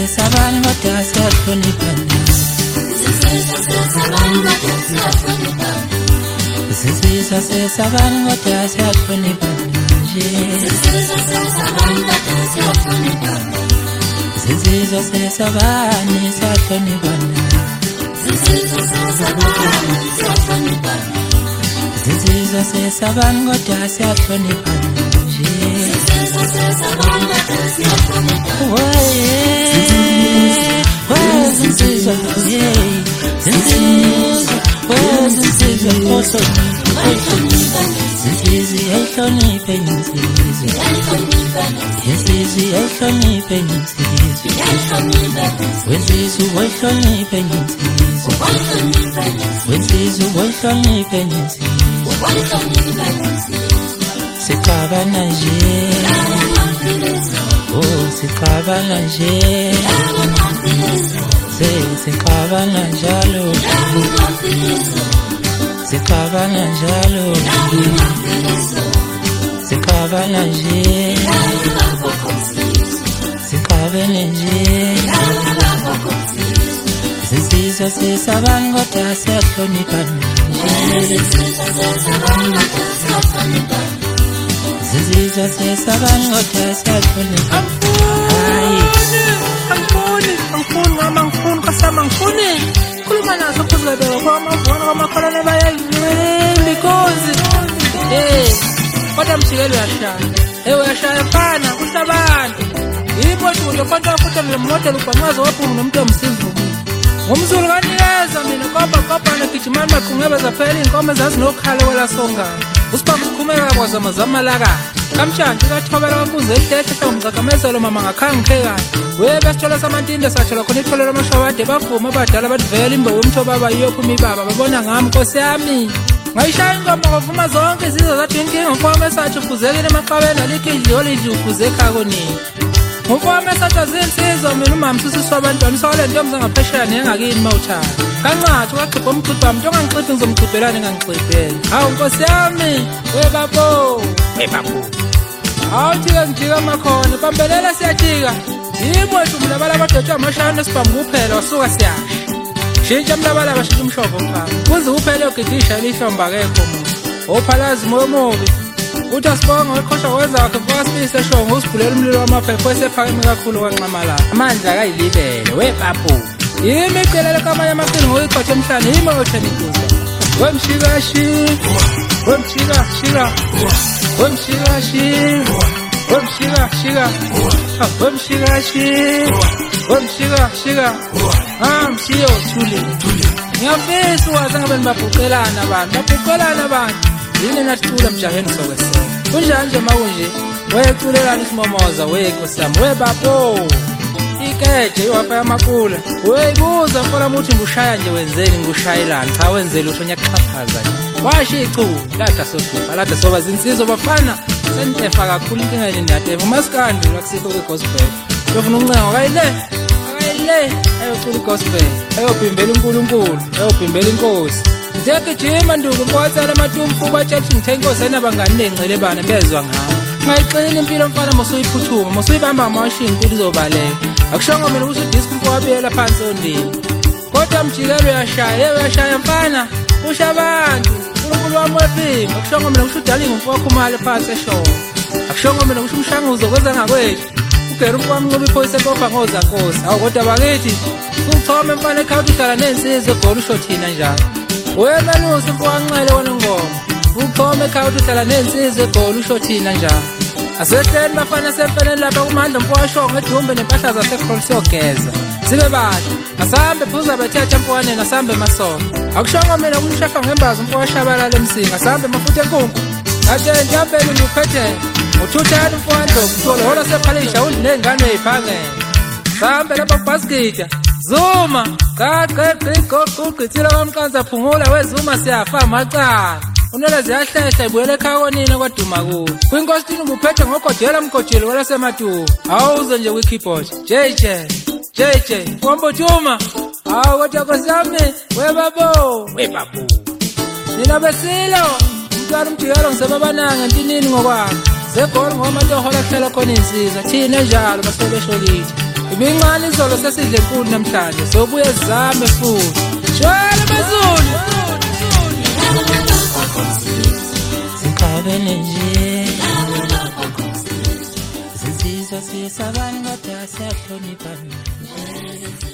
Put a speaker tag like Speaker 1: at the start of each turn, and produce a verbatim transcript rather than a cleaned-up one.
Speaker 1: sesabani kodwa siyahloniphana. Sizizwa sesabani kodwa siyahloniphana. Sizizwa sesabani kodwa siyahloniphana. Sizizwa sesabani kodwa siyahloniphana. Sizizwa sesabani siyahloniphana. Sizizwa sesabani siyahloniphana. Sizizwa sesabani kodwa siyahloniphana. Sizizwa sesabani kodwa siyahloniphana. Zinsizwa, yeah, zinsizwa, oh zinsizwa, koso, zinsizwa, ehloniphe zinsizwa, zinsizwa, ehloniphe zinsizwa, wenzizwa, ehloniphe zinsizwa, wenzizwa, ehloniphe zinsizwa, siqabana nje, oh siqabana nje. Siqabana njalo, siqabana njalo, siqabana nje, siqabene nje. Sizizwa sesabani kodwa siyahloniphana. Sizizwa sesabani kodwa siyahloniphana.
Speaker 2: Angifuni, angifuni ngama ngifuni kasama ngifuni. Khuluma naso phuzebelo kwama vona kwamakholane bayayivela because eh kodwa mjikelo uyashaya. Eh uyashaya mfana kuhlabantu. Yibo nje konke futhi le model ubhanqaza waphuma nomuntu omsivu. Ngomzulu kanikeza mina kopa kopa negijimani maqhungebe zaphela inkomo zazinokhala wela songa. Usibamba ukhumeka kwaza mazamalaka. Kamshanje kathobela wafunze ehlehla hlomzakamezelo mama ngakhangikheka. Webe sithola samantinde sathola khona ithole lamashawade bavuma abadala bathivela imbo yomtho baba yiyophuma ibaba babona ngami Nkosi yami. Ngayishaya ingoma kwavuma zonke izizwe zathi inkinga mfowami esathi ufuzekile emaqabeni alikho idliyo lidli ufuzeka konini. Mfowami esathi azinsizwa mina umama sisisi wabantwana isole ntombi zangaphesheya nengakini mawuthanda. Kancathi waqhipha umqhipha wami nto ngangixiphi ngizomqhibhelana ngangixibhela. Hawu Nkosi yami webabo webabo. Awuthike ngijika makhona bambelela siyathika. Yibo umlabala abadotshwa amashana sibambe kuphela wasuka siyasha. Shintsha umlabala bashintsha umshovo mfana. Kuze uphele ogidisha lihlomba akekho umuntu. Ophalazi moyo mobi. Uthi asibonga weqhosha wenza wakhe mfasibise eshongo usibhulela umlilo wamaphepho esephakeme kakhulu kwanqamala. Amandla kayilibele wepapu. Yimi icelele kamanye amaqini ngoyichothe emhlane yimi otheni intuba. Wemshika shi. Wemshika shika. Wemshika shi. Wemshika shika. Wemshika shi. Wemshika shika. Ah mshiyo thuli. Ngiyafisa wazi ngabe nibabhuqelana abantu. Babhuqelana abantu. Yini nathula mjaheni sokwesela. Kunjani nje makunje? Weculelana isimomoza wekho sami webabo. Ikeje iwapha yamakula. Weyibuza mfana muthi ngushaya nje wenzeni ngushayelana. Cha wenzele usho nyakuxhaphaza nje. Washi ichu lada sohlupha lada soba zinsizwa bafana. Sentefa kakhulu inkinga ninatefa umaskandi lakusikho kwegospel. Yofuna uncengo kayile. Kayile ayocula igospel. Ayobhimbela uNkulunkulu, ayobhimbela inkosi. Ngiyagijima nduku mfowethu amatumfu batshathi ngithe inkosi enabangani nengcele bana bezwa ngami. Ngayixina impilo mfana mosuyiphuthuma mosuyibamba amashini impilo izobaleka. Akushongo mina ukuthi udisco mfowabiyela phansi ondini. Kodwa mjikelo uyashaya uyashaya mfana usha abantu. uNkulunkulu wami wephimbo akushongo mina ukuthi udalinga umfowakho umali phansi eshongo. Akushongo mina ukuthi umshanguzo kwenza ngakwethu. Ugera umfowami ngoba iphoyisa kopha ngoza Nkosi. Awu kodwa bakithi ukuthoma mfana ekhawuthi udala nensizwe egoli usho thina njalo. Wena nusi mfowанxele wena ngoma. Ukuthoma ekhawuthi udala nensizwe egoli usho thina njalo. Asehleni bafana semfene lapha kumandla mfowashongo edumbe nempahla zasekholi siyogeza. Sibe bathi asambe phuza bethethe mfowani ngasambe masonto. Akushongo mina kumshafa ngembazi mfowashabalala emsinga asambe mafuthe enkunku. Ade ndiyabeni ngiphethe. Uthuthana mfowani dokuthola hola sephalisha undinengane eyiphangela. Sambe lapha kubhasikida. Zuma qaqe qo qithila kwamkanza phungula wezuma siyafa macala. Unela ziyahlehla ibuyele ekhaya konina kwaduma kuyo. Kwinkosi thina nguphethe ngogodela mgojelo wala sematu. Awuze nje kwi keyboard. J J J J Wambothuma. Hawu kodwa Nkosi yami webabo webabo. Nina besilo umntwana umjikelo ngisebabananga ntinini ngokwami. Zegolo ngoma nto hola kuhlela khona insizwa. Thina njalo basebesho kithi. Ibincane izolo sesidle enkulu namhlanje sobuye zame futhi. Shwele bezulu.
Speaker 1: Sikhabele nje Zinsizwa sisabantu kodwa siyahloniphana nje